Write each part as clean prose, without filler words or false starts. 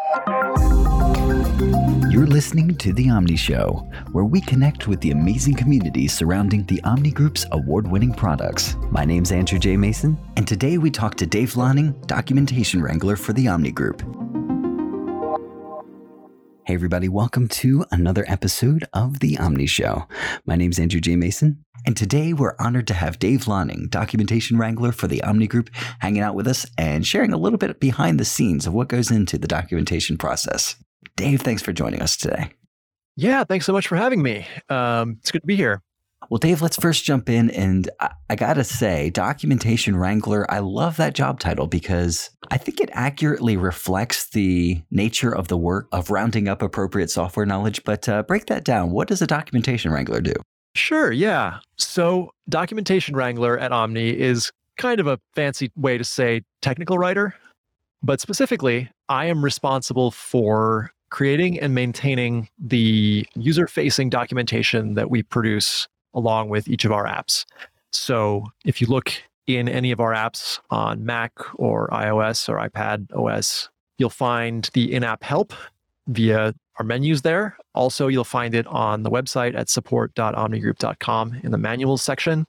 You're listening to The Omni Show, where we connect with the amazing community surrounding the Omni Group's award-winning products. My name's Andrew J. Mason, and today we talk to Dave Lonning, Documentation Wrangler for the Omni Group. Hey everybody, welcome to another episode of The Omni Show. My name's Andrew J. Mason, and today we're honored to have Dave Lonning, Documentation Wrangler for the Omni Group, hanging out with us and sharing a little bit behind the scenes of what goes into the documentation process. Dave, thanks for joining us today. Yeah, thanks so much for having me. It's good to be here. Well, Dave, let's first jump in. And I got to say, Documentation Wrangler, I love that job title because I think it accurately reflects the nature of the work of rounding up appropriate software knowledge. But break that down. What does a Documentation Wrangler do? Sure, yeah. So Documentation Wrangler at Omni is kind of a fancy way to say technical writer. But specifically, I am responsible for creating and maintaining the user-facing documentation that we produce along with each of our apps. So if you look in any of our apps on Mac or iOS or iPad OS, you'll find the in-app help via our menus there. Also, you'll find it on the website at support.omnigroup.com in the manuals section.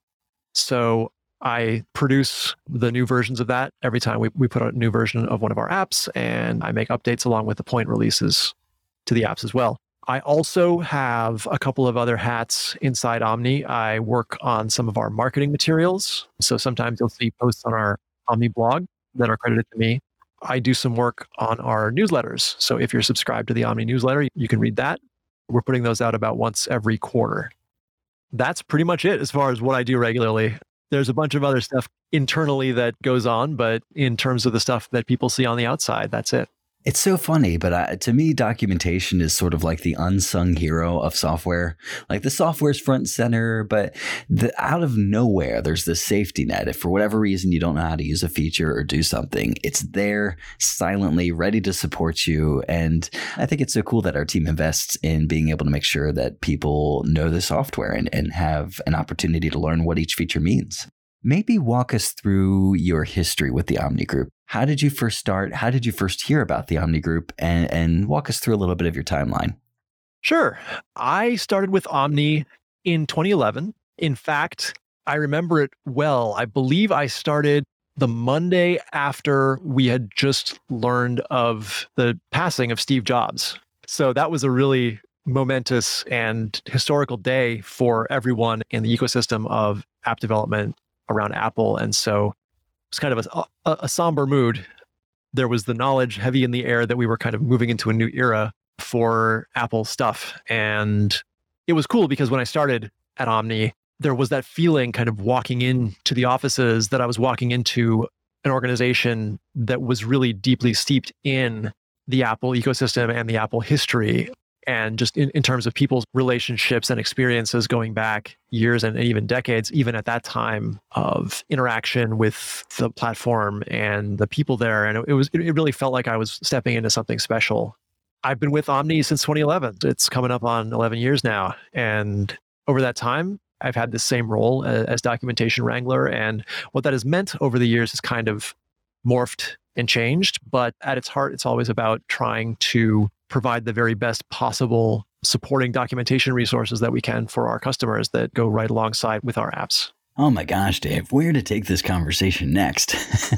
So I produce the new versions of that every time we put out a new version of one of our apps, and I make updates along with the point releases to the apps as well. I also have a couple of other hats inside Omni. I work on some of our marketing materials. So sometimes you'll see posts on our Omni blog that are credited to me. I do some work on our newsletters. So if you're subscribed to the Omni newsletter, you can read that. We're putting those out about once every quarter. That's pretty much it as far as what I do regularly. There's a bunch of other stuff internally that goes on, but in terms of the stuff that people see on the outside, that's it. It's so funny, but to me, documentation is sort of like the unsung hero of software. Like the software's front and center, but out of nowhere, there's this safety net. If for whatever reason you don't know how to use a feature or do something, it's there silently, ready to support you. And I think it's so cool that our team invests in being able to make sure that people know the software and have an opportunity to learn what each feature means. Maybe walk us through your history with the Omni Group. How did you first start? How did you first hear about the Omni Group? And walk us through a little bit of your timeline. Sure. I started with Omni in 2011. In fact, I remember it well. I believe I started the Monday after we had just learned of the passing of Steve Jobs. So that was a really momentous and historical day for everyone in the ecosystem of app development around Apple. And so it's kind of a somber mood. There was the knowledge heavy in the air that we were kind of moving into a new era for Apple stuff. And it was cool because when I started at Omni, there was that feeling kind of walking into the offices that I was walking into an organization that was really deeply steeped in the Apple ecosystem and the Apple history. And just in terms of people's relationships and experiences going back years and even decades, even at that time of interaction with the platform and the people there. And it really felt like I was stepping into something special. I've been with Omni since 2011. It's coming up on 11 years now. And over that time, I've had the same role as Documentation Wrangler. And what that has meant over the years is kind of morphed and changed. But at its heart, it's always about trying to provide the very best possible supporting documentation resources that we can for our customers that go right alongside with our apps. Oh my gosh, Dave, where to take this conversation next?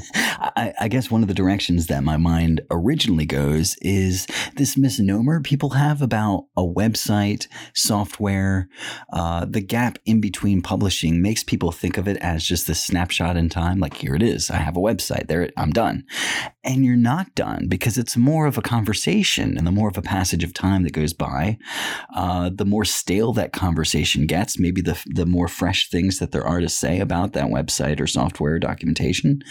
I guess one of the directions that my mind originally goes is this misnomer people have about a website, software. The gap in between publishing makes people think of it as just this snapshot in time. Like, here it is. I have a website. There, I'm done. And you're not done because it's more of a conversation and the more of a passage of time that goes by, the more stale that conversation gets, maybe the more fresh things that there are to say about that website or software documentation.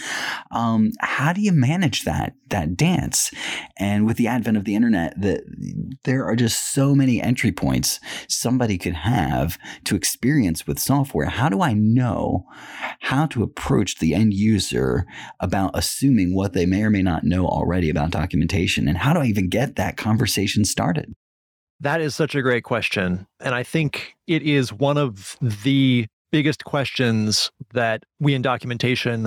How do you manage that dance? And with the advent of the internet, there are just so many entry points somebody could have to experience with software. How do I know how to approach the end user about assuming what they may or may not know already about documentation? And how do I even get that conversation started? That is such a great question. And I think it is one of the biggest questions that we in documentation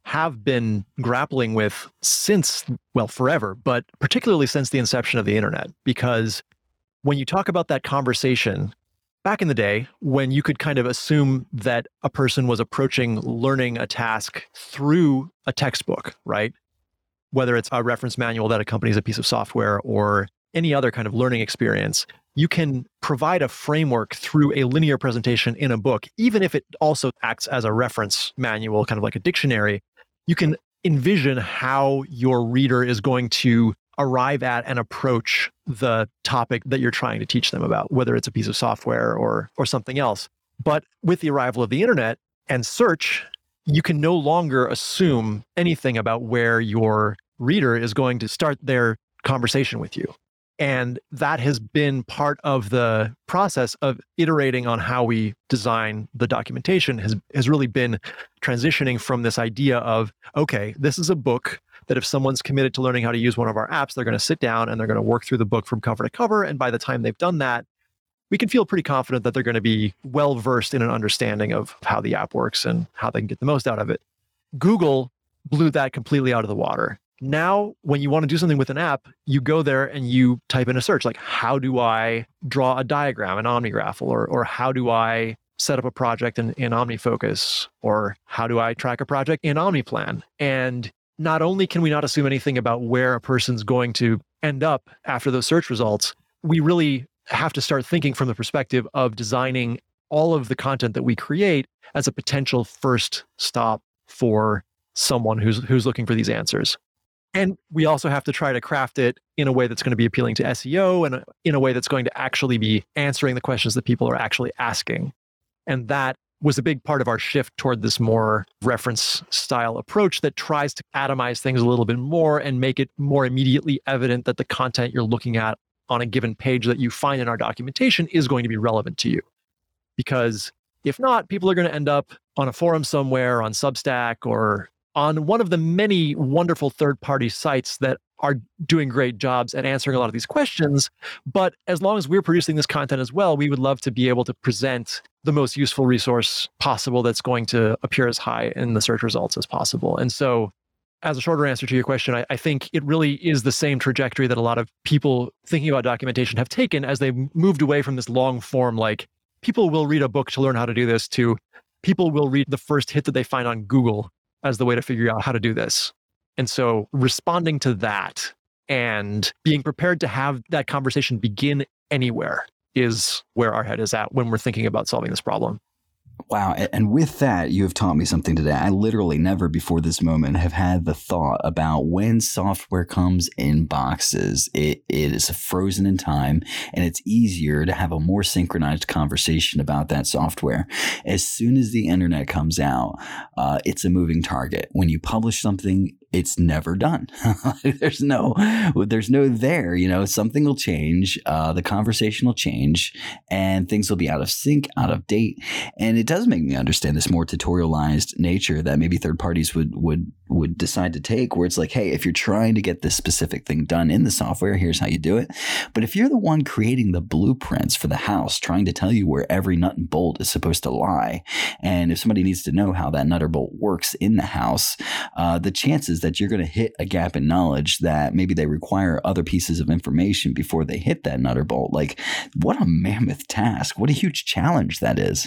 have been grappling with since, well, forever, but particularly since the inception of the internet. Because when you talk about that conversation, back in the day, when you could kind of assume that a person was approaching learning a task through a textbook, right? Whether it's a reference manual that accompanies a piece of software or any other kind of learning experience, you can provide a framework through a linear presentation in a book, even if it also acts as a reference manual, kind of like a dictionary. You can envision how your reader is going to arrive at and approach the topic that you're trying to teach them about, whether it's a piece of software or something else. But with the arrival of the internet and search, you can no longer assume anything about where your reader is going to start their conversation with you. And that has been part of the process of iterating on how we design the documentation has really been transitioning from this idea of, okay, this is a book that if someone's committed to learning how to use one of our apps, they're going to sit down and they're going to work through the book from cover to cover. And by the time they've done that, we can feel pretty confident that they're going to be well-versed in an understanding of how the app works and how they can get the most out of it. Google blew that completely out of the water. Now, when you want to do something with an app, you go there and you type in a search, like, how do I draw a diagram in OmniGraph? Or how do I set up a project in OmniFocus? Or how do I track a project in OmniPlan? And not only can we not assume anything about where a person's going to end up after those search results, we really have to start thinking from the perspective of designing all of the content that we create as a potential first stop for someone who's looking for these answers. And we also have to try to craft it in a way that's going to be appealing to SEO and in a way that's going to actually be answering the questions that people are actually asking. And that was a big part of our shift toward this more reference style approach that tries to atomize things a little bit more and make it more immediately evident that the content you're looking at on a given page that you find in our documentation is going to be relevant to you. Because if not, people are going to end up on a forum somewhere, on Substack, or on one of the many wonderful third-party sites that are doing great jobs at answering a lot of these questions. But as long as we're producing this content as well, we would love to be able to present the most useful resource possible that's going to appear as high in the search results as possible. And so, as a shorter answer to your question, I think it really is the same trajectory that a lot of people thinking about documentation have taken as they moved away from this long form, like people will read a book to learn how to do this, to people will read the first hit that they find on Google as the way to figure out how to do this. And so responding to that and being prepared to have that conversation begin anywhere is where our head is at when we're thinking about solving this problem. Wow. And with that, you have taught me something today. I literally never before this moment have had the thought about when software comes in boxes, it is frozen in time and it's easier to have a more synchronized conversation about that software. As soon as the internet comes out, it's a moving target. When you publish something, it's never done. There's no there, something will change. The conversation will change and things will be out of sync, out of date. And it does make me understand this more tutorialized nature that maybe third parties would decide to take, where it's like, hey, if you're trying to get this specific thing done in the software, here's how you do it. But if you're the one creating the blueprints for the house, trying to tell you where every nut and bolt is supposed to lie, and if somebody needs to know how that nut or bolt works in the house, the chances that you're going to hit a gap in knowledge that maybe they require other pieces of information before they hit that nut or bolt. Like, what a mammoth task. What a huge challenge that is.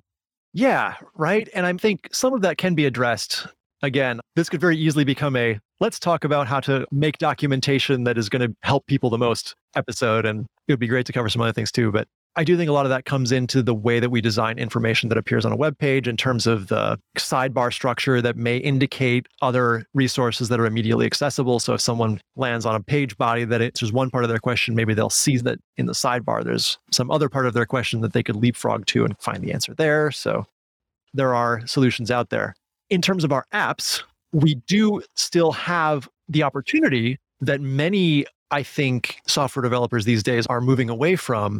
Yeah, right. And I think some of that can be addressed. Again, this could very easily become a let's talk about how to make documentation that is going to help people the most episode. And it would be great to cover some other things too. But I do think a lot of that comes into the way that we design information that appears on a web page in terms of the sidebar structure that may indicate other resources that are immediately accessible. So if someone lands on a page body that answers one part of their question, maybe they'll see that in the sidebar, there's some other part of their question that they could leapfrog to and find the answer there. So there are solutions out there. In terms of our apps, we do still have the opportunity that many, I think, software developers these days are moving away from,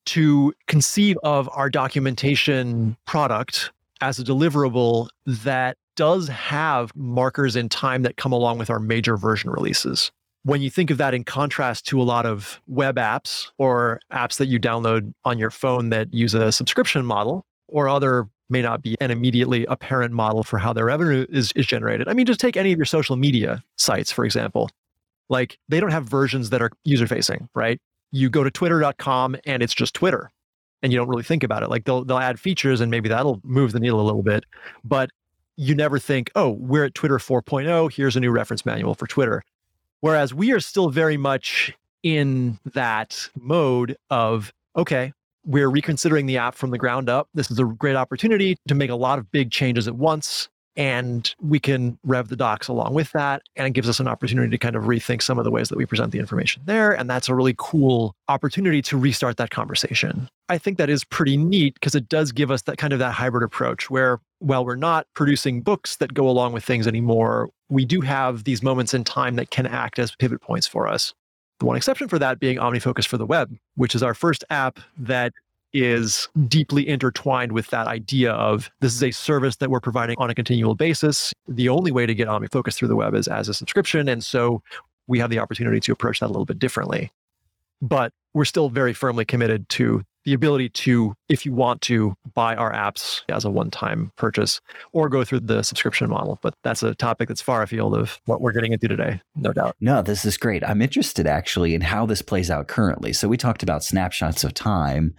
to conceive of our documentation product as a deliverable that does have markers in time that come along with our major version releases. When you think of that in contrast to a lot of web apps or apps that you download on your phone that use a subscription model or other may not be an immediately apparent model for how their revenue is generated. I mean, just take any of your social media sites, for example. Like, they don't have versions that are user-facing, right? You go to twitter.com and it's just Twitter, and you don't really think about it. Like, they'll add features and maybe that'll move the needle a little bit, but you never think, oh, we're at Twitter 4.0, here's a new reference manual for Twitter. Whereas we are still very much in that mode of, okay, we're reconsidering the app from the ground up. This is a great opportunity to make a lot of big changes at once, and we can rev the docs along with that. And it gives us an opportunity to kind of rethink some of the ways that we present the information there. And that's a really cool opportunity to restart that conversation. I think that is pretty neat because it does give us that kind of that hybrid approach where, while we're not producing books that go along with things anymore, we do have these moments in time that can act as pivot points for us. The one exception for that being OmniFocus for the web, which is our first app that is deeply intertwined with that idea of this is a service that we're providing on a continual basis. The only way to get OmniFocus through the web is as a subscription. And so we have the opportunity to approach that a little bit differently. But we're still very firmly committed to the ability to, if you want to, buy our apps as a one-time purchase or go through the subscription model. But that's a topic that's far afield of what we're getting into today, no doubt. No, this is great. I'm interested actually in how this plays out currently. So we talked about snapshots of time,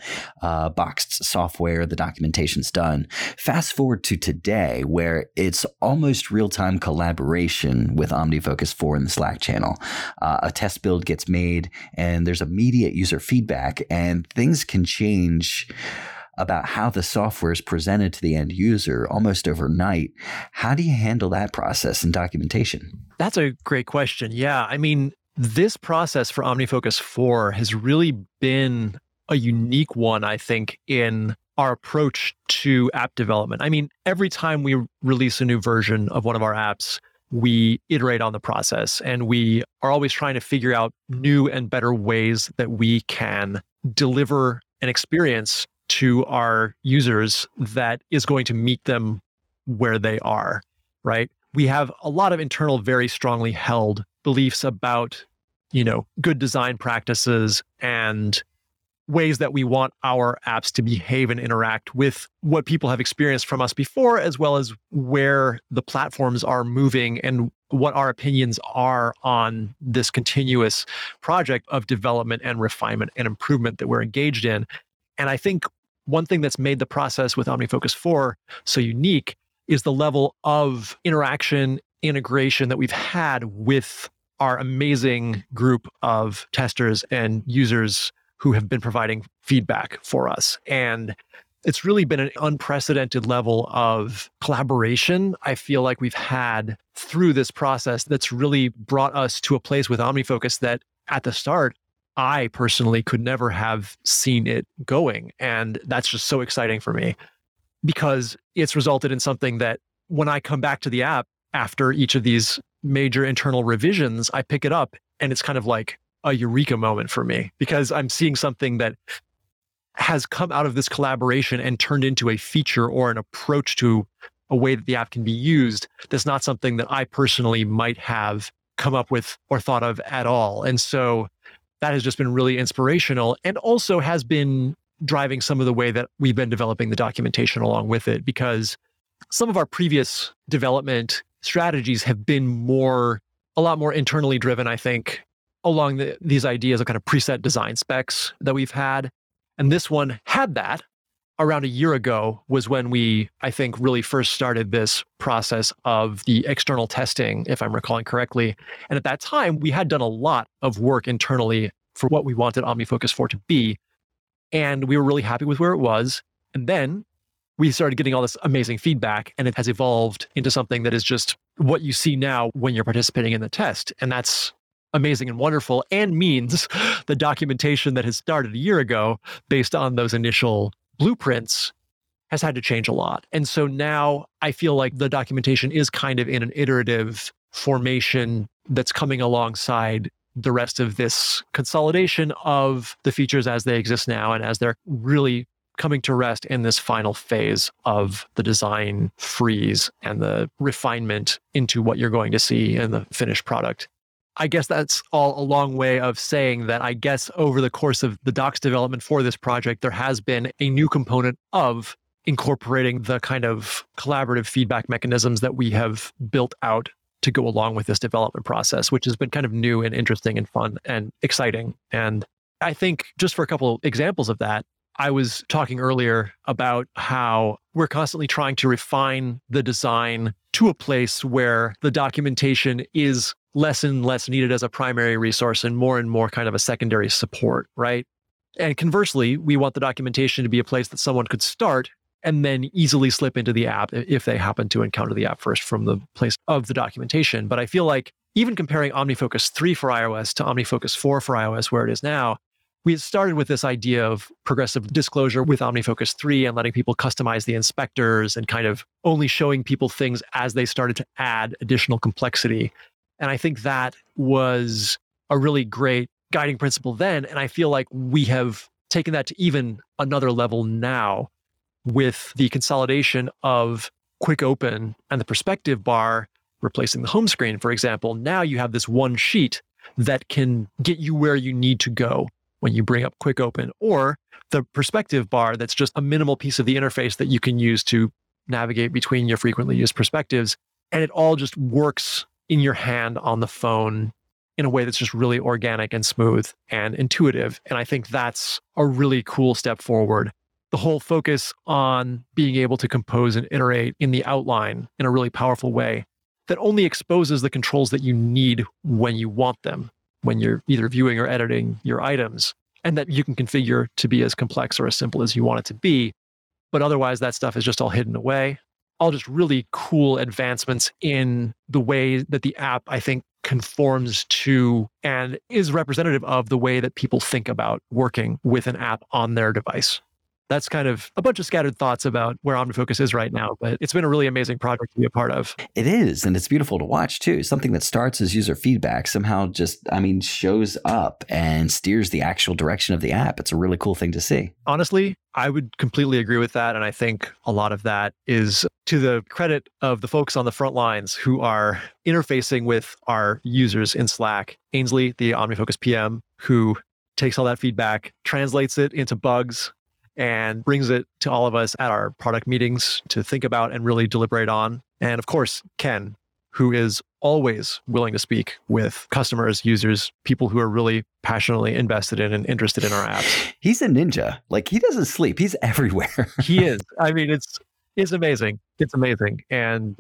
boxed software, the documentation's done. Fast forward to today, where it's almost real-time collaboration with OmniFocus 4 in the Slack channel. A test build gets made and there's immediate user feedback, and things can change about how the software is presented to the end user almost overnight. How do you handle that process in documentation? That's a great question. Yeah. I mean, this process for OmniFocus 4 has really been a unique one, I think, in our approach to app development. I mean, every time we release a new version of one of our apps, we iterate on the process, and we are always trying to figure out new and better ways that we can deliver an experience to our users that is going to meet them where they are, right? We have a lot of internal, very strongly held beliefs about, good design practices and ways that we want our apps to behave and interact with what people have experienced from us before, as well as where the platforms are moving and what our opinions are on this continuous project of development and refinement and improvement that we're engaged in. And I think one thing that's made the process with OmniFocus 4 so unique is the level of interaction, integration that we've had with our amazing group of testers and users who have been providing feedback for us. And it's really been an unprecedented level of collaboration I feel like we've had through this process that's really brought us to a place with OmniFocus that at the start, I personally could never have seen it going. And that's just so exciting for me because it's resulted in something that when I come back to the app after each of these major internal revisions, I pick it up and it's kind of like a eureka moment for me because I'm seeing something that has come out of this collaboration and turned into a feature or an approach to a way that the app can be used. That's not something that I personally might have come up with or thought of at all. And so that has just been really inspirational and also has been driving some of the way that we've been developing the documentation along with it, because some of our previous development strategies have been a lot more internally driven, I think, along these ideas of kind of preset design specs that we've had. And this one had that. Around a year ago was when we, I think, really first started this process of the external testing, if I'm recalling correctly. And at that time, we had done a lot of work internally for what we wanted OmniFocus 4 to be. And we were really happy with where it was. And then we started getting all this amazing feedback, and it has evolved into something that is just what you see now when you're participating in the test. And that's amazing and wonderful, and means the documentation that has started a year ago based on those initial blueprints has had to change a lot. And so now I feel like the documentation is kind of in an iterative formation that's coming alongside the rest of this consolidation of the features as they exist now and as they're really coming to rest in this final phase of the design freeze and the refinement into what you're going to see in the finished product. I guess that's all a long way of saying that I guess over the course of the docs development for this project, there has been a new component of incorporating the kind of collaborative feedback mechanisms that we have built out to go along with this development process, which has been kind of new and interesting and fun and exciting. And I think just for a couple examples of that, I was talking earlier about how we're constantly trying to refine the design to a place where the documentation is less and less needed as a primary resource and more kind of a secondary support, right? And conversely, we want the documentation to be a place that someone could start and then easily slip into the app if they happen to encounter the app first from the place of the documentation. But I feel like even comparing OmniFocus 3 for iOS to OmniFocus 4 for iOS, where it is now, we had started with this idea of progressive disclosure with OmniFocus 3 and letting people customize the inspectors and kind of only showing people things as they started to add additional complexity. And I think that was a really great guiding principle then. And I feel like we have taken that to even another level now with the consolidation of Quick Open and the perspective bar replacing the home screen, for example. Now you have this one sheet that can get you where you need to go when you bring up Quick Open, or the perspective bar that's just a minimal piece of the interface that you can use to navigate between your frequently used perspectives. And it all just works in your hand on the phone in a way that's just really organic and smooth and intuitive. And I think that's a really cool step forward. The whole focus on being able to compose and iterate in the outline in a really powerful way that only exposes the controls that you need when you want them, when you're either viewing or editing your items, and that you can configure to be as complex or as simple as you want it to be. But otherwise, that stuff is just all hidden away. All just really cool advancements in the way that the app, I think, conforms to and is representative of the way that people think about working with an app on their device. That's kind of a bunch of scattered thoughts about where OmniFocus is right now, but it's been a really amazing project to be a part of. It is, and it's beautiful to watch too. Something that starts as user feedback somehow just, shows up and steers the actual direction of the app. It's a really cool thing to see. Honestly, I would completely agree with that. And I think a lot of that is to the credit of the folks on the front lines who are interfacing with our users in Slack. Ainsley, the OmniFocus PM, who takes all that feedback, translates it into bugs, and brings it to all of us at our product meetings to think about and really deliberate on. And of course, Ken, who is always willing to speak with customers, users, people who are really passionately invested in and interested in our apps. He's a ninja. Like, he doesn't sleep. He's everywhere. He is. It's amazing. It's amazing. And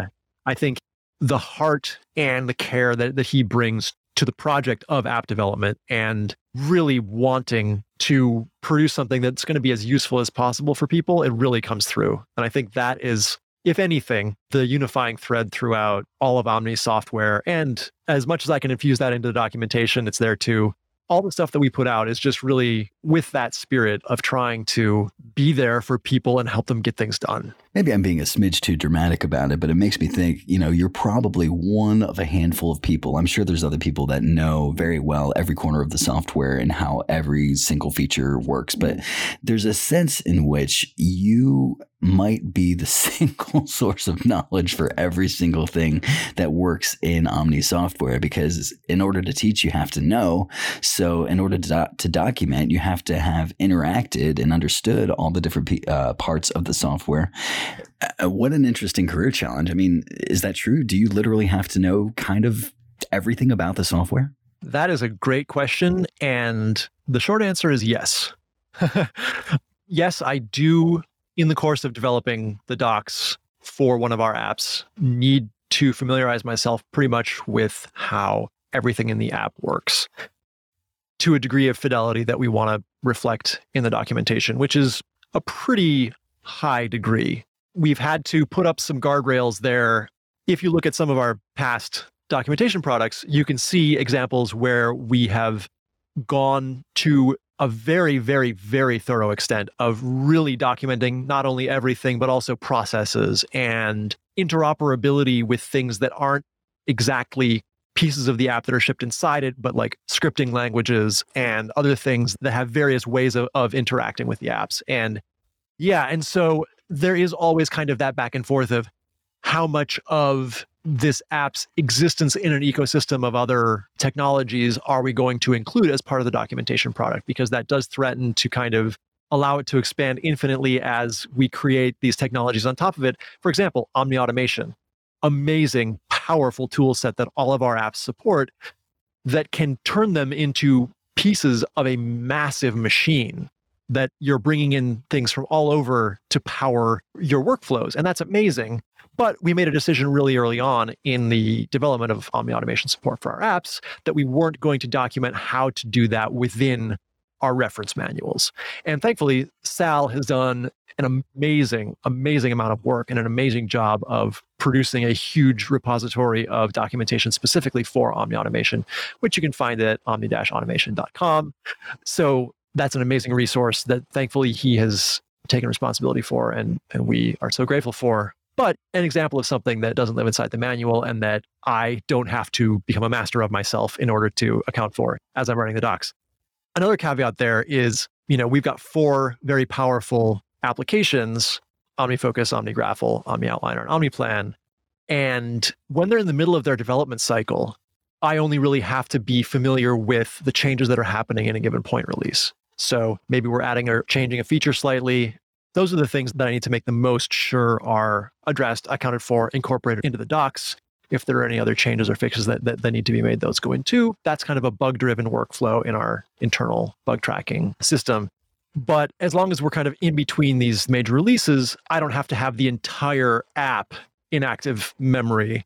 I think the heart and the care that he brings to the project of app development and really wanting to produce something that's going to be as useful as possible for people, it really comes through. And I think that is, if anything, the unifying thread throughout all of Omni software. And as much as I can infuse that into the documentation, it's there too. All the stuff that we put out is just really with that spirit of trying to be there for people and help them get things done. Maybe I'm being a smidge too dramatic about it, but it makes me think, you're probably one of a handful of people. I'm sure there's other people that know very well every corner of the software and how every single feature works. But there's a sense in which you might be the single source of knowledge for every single thing that works in Omni software, because in order to teach, you have to know. So in order to document, you have to have interacted and understood all the different parts of the software. What an interesting career challenge. Is that true? Do you literally have to know kind of everything about the software? That is a great question. And the short answer is yes. Yes, I do, in the course of developing the docs for one of our apps, need to familiarize myself pretty much with how everything in the app works to a degree of fidelity that we want to reflect in the documentation, which is a pretty high degree. We've had to put up some guardrails there. If you look at some of our past documentation products, you can see examples where we have gone to a very, very, very thorough extent of really documenting not only everything, but also processes and interoperability with things that aren't exactly pieces of the app that are shipped inside it, but like scripting languages and other things that have various ways of interacting with the apps. And so there is always kind of that back and forth of how much of this app's existence in an ecosystem of other technologies are we going to include as part of the documentation product, because that does threaten to kind of allow it to expand infinitely as we create these technologies on top of it. For example, Omni Automation, amazing, powerful tool set that all of our apps support that can turn them into pieces of a massive machine that you're bringing in things from all over to power your workflows. And that's amazing. But we made a decision really early on in the development of Omni Automation support for our apps that we weren't going to document how to do that within our reference manuals. And thankfully, Sal has done an amazing amount of work and an amazing job of producing a huge repository of documentation specifically for Omni Automation, which you can find at omni-automation.com. So that's an amazing resource that thankfully he has taken responsibility for, and we are so grateful for. But an example of something that doesn't live inside the manual and that I don't have to become a master of myself in order to account for as I'm writing the docs. Another caveat there is, we've got 4 very powerful applications: OmniFocus, OmniGraffle, OmniOutliner, and OmniPlan. And when they're in the middle of their development cycle, I only really have to be familiar with the changes that are happening in a given point release. So maybe we're adding or changing a feature slightly. Those are the things that I need to make the most sure are addressed, accounted for, incorporated into the docs. If there are any other changes or fixes that need to be made, those go in too. That's kind of a bug-driven workflow in our internal bug tracking system. But as long as we're kind of in between these major releases, I don't have to have the entire app in active memory.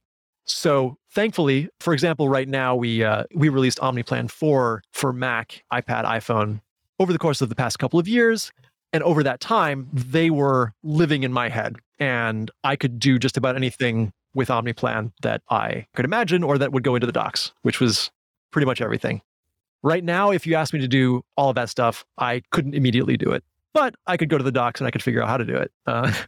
So thankfully, for example, right now we released OmniPlan 4 for Mac, iPad, iPhone over the course of the past couple of years. And over that time, they were living in my head. And I could do just about anything with OmniPlan that I could imagine or that would go into the docs, which was pretty much everything. Right now, if you asked me to do all of that stuff, I couldn't immediately do it. But I could go to the docs and I could figure out how to do it.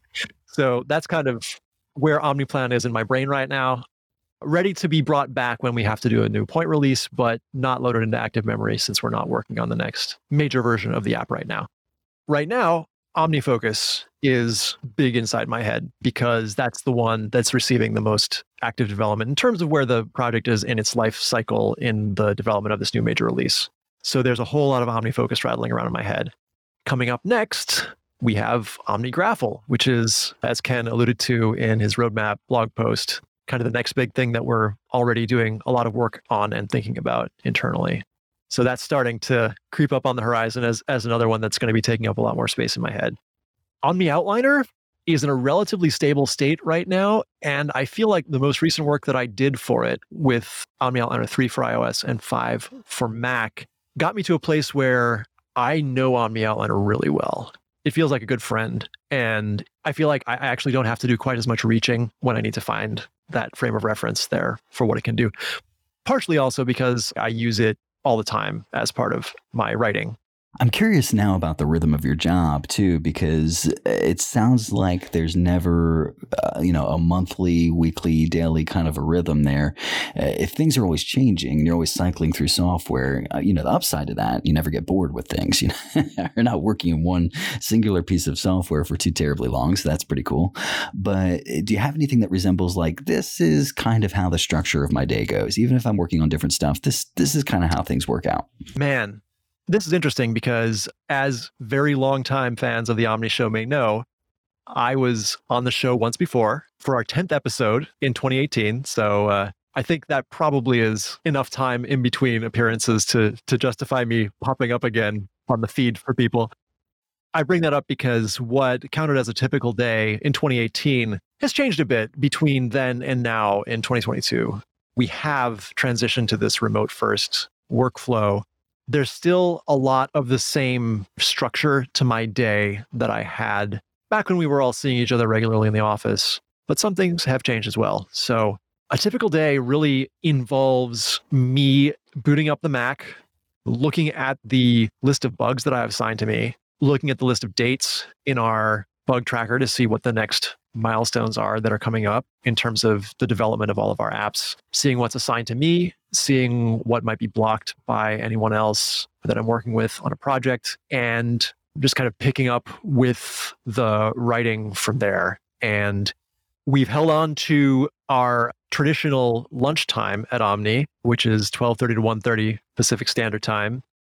So that's kind of where OmniPlan is in my brain right now. Ready to be brought back when we have to do a new point release, but not loaded into active memory since we're not working on the next major version of the app right now. Right now, OmniFocus is big inside my head because that's the one that's receiving the most active development in terms of where the project is in its life cycle in the development of this new major release. So there's a whole lot of OmniFocus rattling around in my head. Coming up next, we have OmniGraffle, which is, as Ken alluded to in his roadmap blog post, kind of the next big thing that we're already doing a lot of work on and thinking about internally. So that's starting to creep up on the horizon as another one that's going to be taking up a lot more space in my head. OmniOutliner is in a relatively stable state right now, and I feel like the most recent work that I did for it with OmniOutliner 3 for iOS and 5 for Mac got me to a place where I know OmniOutliner really well. It feels like a good friend, and I feel like I actually don't have to do quite as much reaching when I need to find that frame of reference there for what it can do. Partially also because I use it all the time as part of my writing. I'm curious now about the rhythm of your job too, because it sounds like there's never, a monthly, weekly, daily kind of a rhythm there. If things are always changing and you're always cycling through software, the upside of that, you never get bored with things. You're not working in one singular piece of software for too terribly long, so that's pretty cool. But do you have anything that resembles like, this is kind of how the structure of my day goes? Even if I'm working on different stuff, this is kind of how things work out. Man. This is interesting because as very long-time fans of the Omni Show may know, I was on the show once before for our 10th episode in 2018. So I think that probably is enough time in between appearances to justify me popping up again on the feed for people. I bring that up because what counted as a typical day in 2018 has changed a bit between then and now in 2022. We have transitioned to this remote first workflow. There's still a lot of the same structure to my day that I had back when we were all seeing each other regularly in the office, but some things have changed as well. So a typical day really involves me booting up the Mac, looking at the list of bugs that I have assigned to me, looking at the list of dates in our bug tracker to see what the next milestones are that are coming up in terms of the development of all of our apps, seeing what's assigned to me, seeing what might be blocked by anyone else that I'm working with on a project, and just kind of picking up with the writing from there. And we've held on to our traditional lunchtime at Omni, which is 12:30 to 1:30 Pacific Standard Time.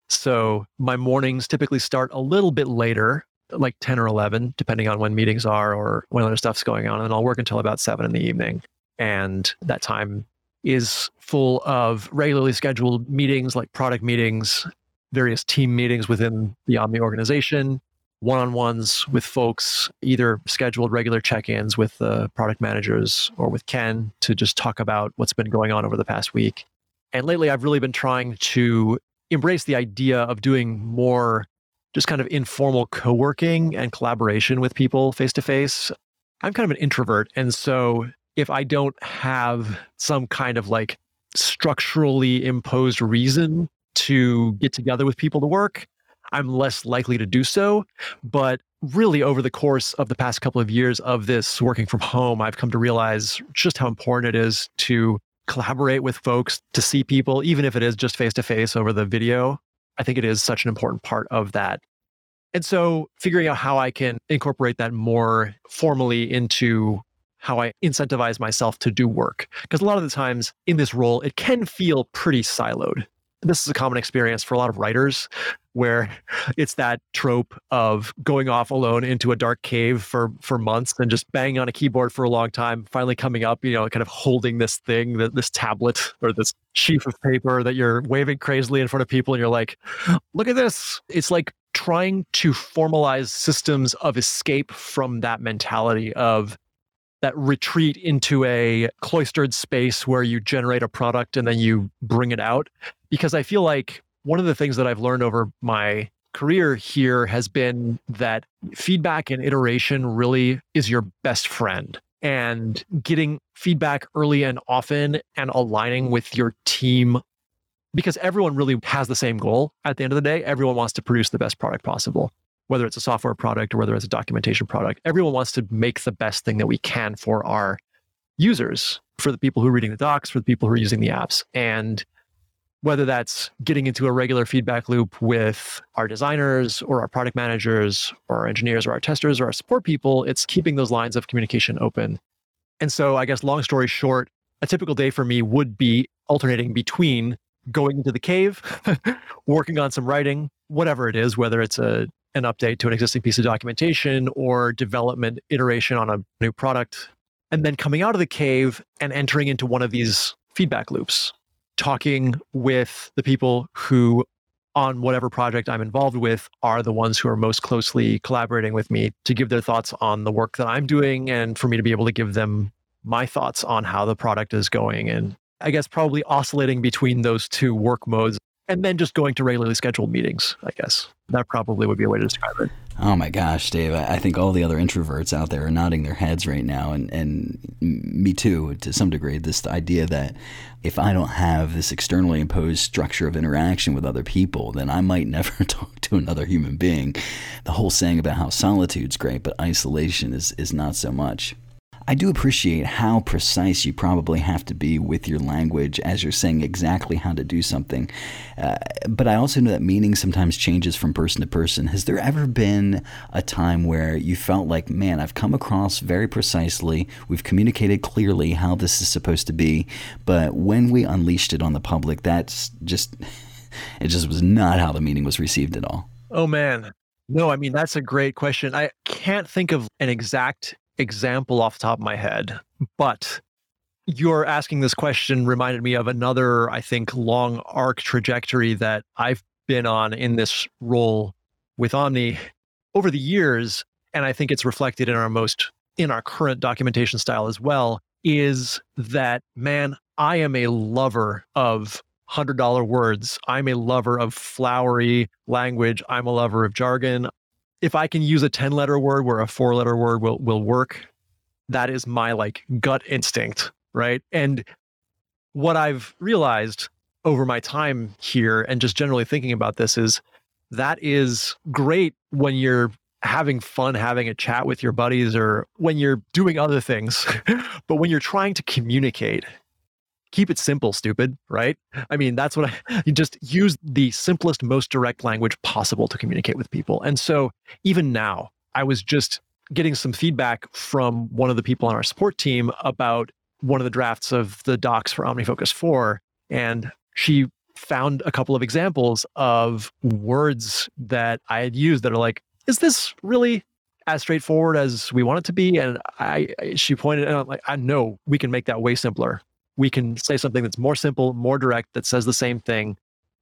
So my mornings typically start a little bit later, like 10 or 11, depending on when meetings are or when other stuff's going on. And I'll work until about 7 in the evening. And that time is full of regularly scheduled meetings like product meetings, various team meetings within the Omni organization, one-on-ones with folks, either scheduled regular check-ins with the product managers or with Ken to just talk about what's been going on over the past week. And lately, I've really been trying to embrace the idea of doing more just kind of informal co-working and collaboration with people face-to-face. I'm kind of an introvert. And so if I don't have some kind of like structurally imposed reason to get together with people to work, I'm less likely to do so. But really over the course of the past couple of years of this working from home, I've come to realize just how important it is to collaborate with folks, to see people, even if it is just face-to-face over the video. I think it is such an important part of that. And so figuring out how I can incorporate that more formally into how I incentivize myself to do work. Because a lot of the times in this role, it can feel pretty siloed. This is a common experience for a lot of writers where it's that trope of going off alone into a dark cave for months and just banging on a keyboard for a long time, finally coming up, kind of holding this thing, this tablet or this sheaf of paper that you're waving crazily in front of people. And you're like, look at this. It's like trying to formalize systems of escape from that mentality of that retreat into a cloistered space where you generate a product and then you bring it out. Because I feel like one of the things that I've learned over my career here has been that feedback and iteration really is your best friend. And getting feedback early and often and aligning with your team, because everyone really has the same goal at the end of the day. Everyone wants to produce the best product possible, whether it's a software product or whether it's a documentation product. Everyone wants to make the best thing that we can for our users, for the people who are reading the docs, for the people who are using the apps. And whether that's getting into a regular feedback loop with our designers or our product managers or our engineers or our testers or our support people, it's keeping those lines of communication open. And so I guess long story short, a typical day for me would be alternating between going into the cave, working on some writing, whatever it is, whether it's an update to an existing piece of documentation or development iteration on a new product, and then coming out of the cave and entering into one of these feedback loops, talking with the people who on whatever project I'm involved with are the ones who are most closely collaborating with me to give their thoughts on the work that I'm doing and for me to be able to give them my thoughts on how the product is going. And I guess probably oscillating between those two work modes and then just going to regularly scheduled meetings, I guess. That probably would be a way to describe it. Oh my gosh, Dave. I think all the other introverts out there are nodding their heads right now. And me too, to some degree, this idea that if I don't have this externally imposed structure of interaction with other people, then I might never talk to another human being. The whole saying about how solitude's great, but isolation is not so much. I do appreciate how precise you probably have to be with your language as you're saying exactly how to do something. But I also know that meaning sometimes changes from person to person. Has there ever been a time where you felt like, man, I've come across very precisely, we've communicated clearly how this is supposed to be, but when we unleashed it on the public, it just was not how the meaning was received at all? Oh, man. No, I mean, that's a great question. I can't think of an exact example off the top of my head, but your asking this question reminded me of another, I think, long arc trajectory that I've been on in this role with Omni over the years, and I think it's reflected in our current documentation style as well, is that, man, I am a lover of $100 words. I'm a lover of flowery language. I'm a lover of jargon. If I can use a 10-letter word where a 4-letter word will work, that is my gut instinct, right? And what I've realized over my time here and just generally thinking about this is that is great when you're having fun, having a chat with your buddies or when you're doing other things. But when you're trying to communicate, keep it simple, stupid, right? I mean, that's what you just use the simplest, most direct language possible to communicate with people. And so even now, I was just getting some feedback from one of the people on our support team about one of the drafts of the docs for OmniFocus 4. And she found a couple of examples of words that I had used that are like, is this really as straightforward as we want it to be? And she pointed, and I'm like, I know we can make that way simpler. We can say something that's more simple, more direct, that says the same thing.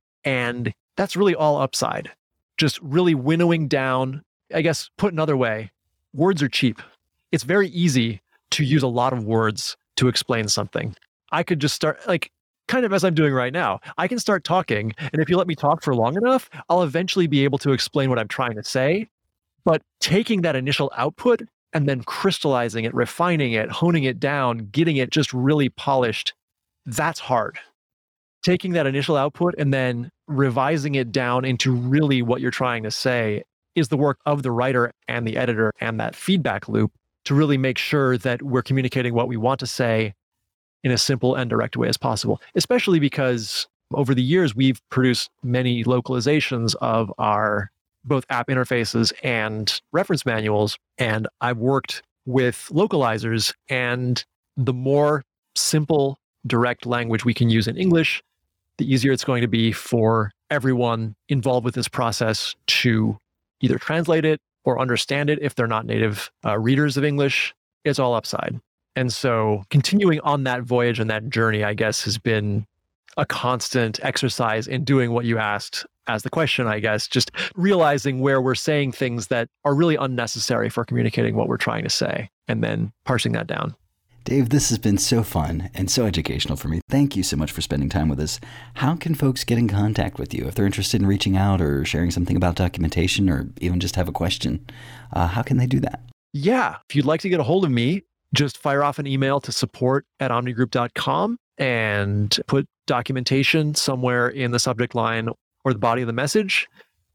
And that's really all upside. Just really winnowing down, I guess, put another way, words are cheap. It's very easy to use a lot of words to explain something. I could just start, like, kind of as I'm doing right now. I can start talking, and if you let me talk for long enough, I'll eventually be able to explain what I'm trying to say. But taking that initial output and then crystallizing it, refining it, honing it down, getting it just really polished, that's hard. Taking that initial output and then revising it down into really what you're trying to say is the work of the writer and the editor and that feedback loop to really make sure that we're communicating what we want to say in a simple and direct way as possible, especially because over the years, we've produced many localizations of our both app interfaces and reference manuals. And I've worked with localizers, and the more simple, direct language we can use in English, the easier it's going to be for everyone involved with this process to either translate it or understand it if they're not native readers of English. It's all upside. And so continuing on that voyage and that journey, I guess, has been a constant exercise in doing what you asked as the question, I guess, just realizing where we're saying things that are really unnecessary for communicating what we're trying to say, and then parsing that down. Dave, this has been so fun and so educational for me. Thank you so much for spending time with us. How can folks get in contact with you if they're interested in reaching out or sharing something about documentation or even just have a question? How can they do that? Yeah, if you'd like to get a hold of me, just fire off an email to support@omnigroup.com and put documentation somewhere in the subject line or the body of the message,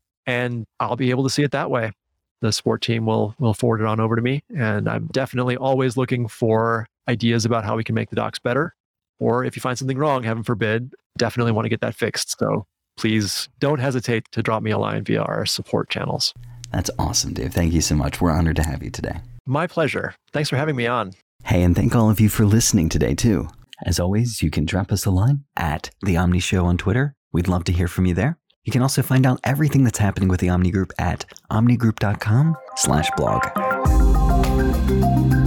and I'll be able to see it that way. The support team will forward it on over to me, and I'm definitely always looking for ideas about how we can make the docs better. Or if you find something wrong, heaven forbid, definitely want to get that fixed. So please don't hesitate to drop me a line via our support channels. That's awesome, Dave. Thank you so much. We're honored to have you today. My pleasure. Thanks for having me on. Hey, and thank all of you for listening today, too. As always, you can drop us a line at The Omni Show on Twitter. We'd love to hear from you there. You can also find out everything that's happening with the Omni Group at omnigroup.com/blog.